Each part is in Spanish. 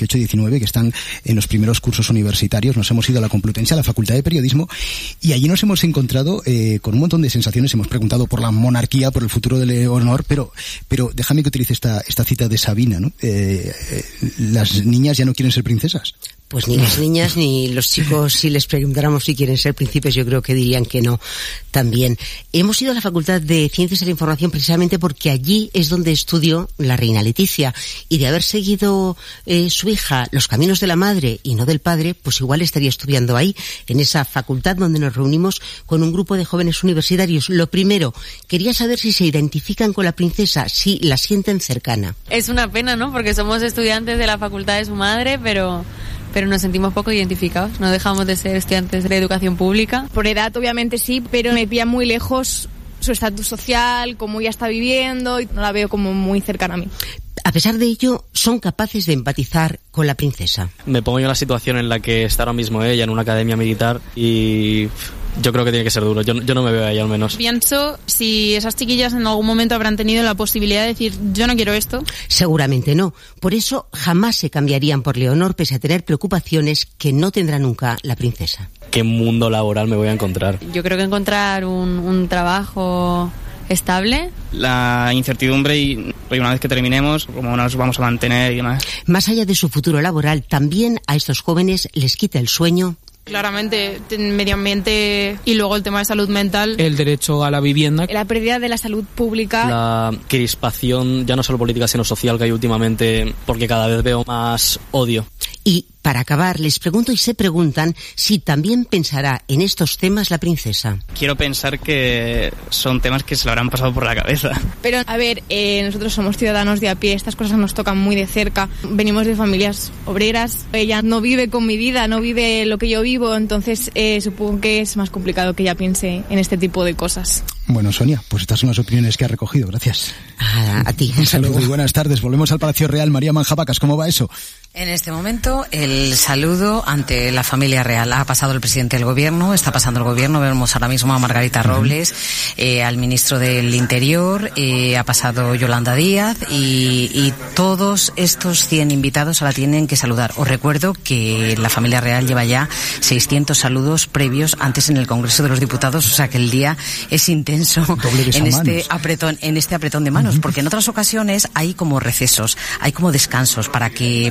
18 y 19, que están en los primeros cursos universitarios. Nos hemos ido a la Complutense, a la Facultad de Periodismo, y allí nos hemos encontrado con un montón de sensaciones. Hemos preguntado por la monarquía, por el futuro de Leonor, pero déjame que utilice esta cita de Sabina, ¿no? Las niñas ya no quieren ser princesas. Pues ni las niñas ni los chicos, si les preguntáramos si quieren ser príncipes, yo creo que dirían que no también. Hemos ido a la Facultad de Ciencias de la Información precisamente porque allí es donde estudió la reina Leticia, y de haber seguido su hija los caminos de la madre y no del padre, pues igual estaría estudiando ahí, en esa facultad donde nos reunimos con un grupo de jóvenes universitarios. Lo primero, quería saber si se identifican con la princesa, si la sienten cercana. Es una pena, ¿no? Porque somos estudiantes de la facultad de su madre, pero nos sentimos poco identificados. No dejamos de ser estudiantes de educación pública. Por edad, obviamente sí, pero me pilla muy lejos su estatus social, cómo ella está viviendo, y no la veo como muy cercana a mí. A pesar de ello, son capaces de empatizar con la princesa. Me pongo yo en la situación en la que está ahora mismo ella en una academia militar y yo creo que tiene que ser duro. Yo no me veo ahí, al menos. Pienso si esas chiquillas en algún momento habrán tenido la posibilidad de decir, yo no quiero esto. Seguramente no. Por eso jamás se cambiarían por Leonor, pese a tener preocupaciones que no tendrá nunca la princesa. ¿Qué mundo laboral me voy a encontrar? Yo creo que encontrar un trabajo estable. La incertidumbre y una vez que terminemos, cómo nos vamos a mantener y demás. Más allá de su futuro laboral, también a estos jóvenes les quita el sueño. Claramente, el medio ambiente y luego el tema de salud mental. El derecho a la vivienda. La pérdida de la salud pública. La crispación, ya no solo política, sino social que hay últimamente, porque cada vez veo más odio. Y para acabar, les pregunto y se preguntan si también pensará en estos temas la princesa. Quiero pensar que son temas que se lo habrán pasado por la cabeza. Pero, a ver, nosotros somos ciudadanos de a pie, estas cosas nos tocan muy de cerca. Venimos de familias obreras, ella no vive con mi vida, no vive lo que yo vivo, entonces supongo que es más complicado que ella piense en este tipo de cosas. Bueno, Sonia, pues estas son las opiniones que ha recogido, gracias. A ti. Un saludo y buenas tardes. Volvemos al Palacio Real. María Manjabacas, ¿cómo va eso? En este momento, el saludo ante la familia real. Ha pasado el presidente del gobierno, está pasando el gobierno, vemos ahora mismo a Margarita Robles, al ministro del Interior, ha pasado Yolanda Díaz y todos estos 100 invitados ahora tienen que saludar. Os recuerdo que la familia real lleva ya 600 saludos previos antes en el Congreso de los Diputados, o sea que el día es intenso en este apretón de manos, porque en otras ocasiones hay como recesos, hay como descansos para que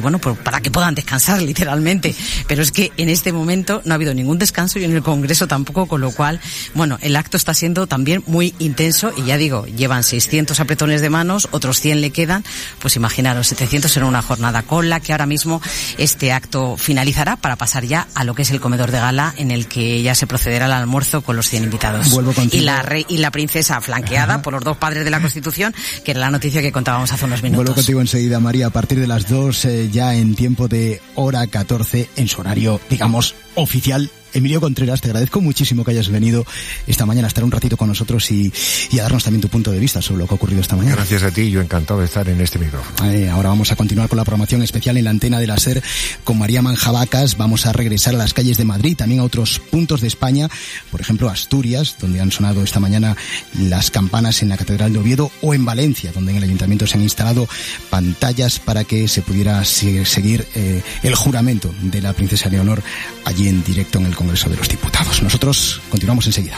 puedan descansar literalmente, pero es que en este momento no ha habido ningún descanso y en el Congreso tampoco, con lo cual, el acto está siendo también muy intenso y ya digo, llevan 600 apretones de manos, otros 100 le quedan, pues imaginaros, 700 en una jornada, con la que ahora mismo este acto finalizará para pasar ya a lo que es el comedor de gala, en el que ya se procederá al almuerzo con los 100 invitados. Vuelvo contigo. Y la princesa flanqueada por los dos padres de la Constitución, que era la noticia que contábamos hace unos minutos. Vuelvo contigo enseguida, María, a partir de las 2 ya en tiempo de hora 14 en su horario, digamos, oficial. Emilio Contreras, te agradezco muchísimo que hayas venido esta mañana a estar un ratito con nosotros y a darnos también tu punto de vista sobre lo que ha ocurrido esta mañana. Gracias a ti, yo encantado de estar en este micrófono. Ahora vamos a continuar con la programación especial en la antena de la SER con María Manjabacas. Vamos a regresar a las calles de Madrid, también a otros puntos de España, por ejemplo Asturias, donde han sonado esta mañana las campanas en la Catedral de Oviedo, o en Valencia, donde en el Ayuntamiento se han instalado pantallas para que se pudiera seguir el juramento de la princesa Leonor allí en directo en el Congreso de los Diputados. Nosotros continuamos enseguida.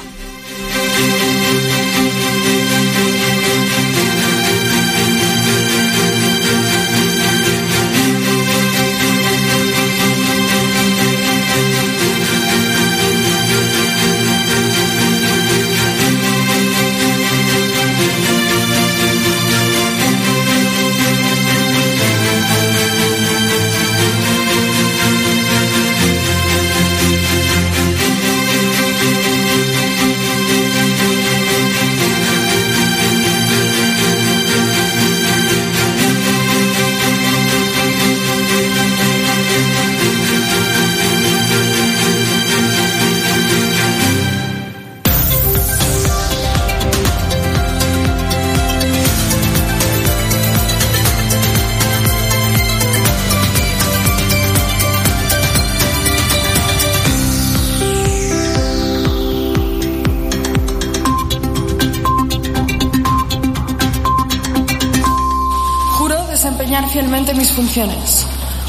Fielmente mis funciones.